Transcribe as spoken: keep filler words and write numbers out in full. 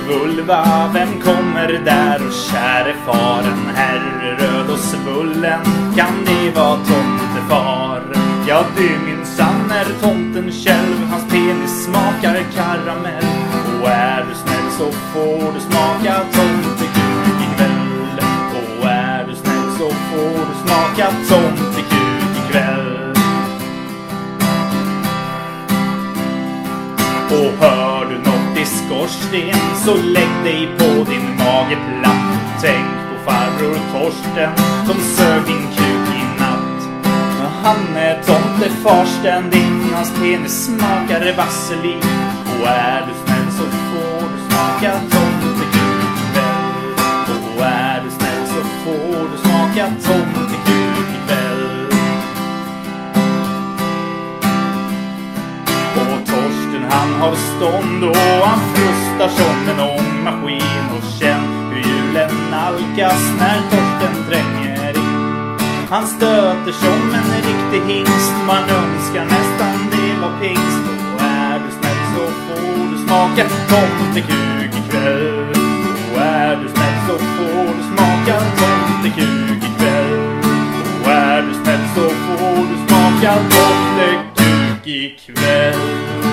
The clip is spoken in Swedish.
vulva, vem kommer där? Och käre faren, herre röd och svullen, kan det vara tomtefar? Ja, det minsann är tomten själv, hans penis smakar karamell. Och är du snäll så får du smaka tomtekuk ikväll. Och är du snäll så får du smaka tomtekuk ikväll. Och hör du något i skorsten så lägg dig på din mage platt. Tänk på farbror Torsten som sög din kuk i natt. Han är tomtefar stand-in, hans penis smakar vaselin. Och är du snäll så får du smaka tomtekuk ikväll. Och är du snäll så får du smaka tomtekuk ikväll. Och Torsten han har stånd och han frustar som en ångmaskin. Och känn hur julen nalkas när Torsten tränger in. Han stöter som en riktig hingst, man önskar nästan det var pingst. Och är du snäll så får du smaka tomtekuk ikväll. Och är du snäll så får du smaka tomtekuk ikväll. Och är du snäll så får du smaka tomtekuk ikväll.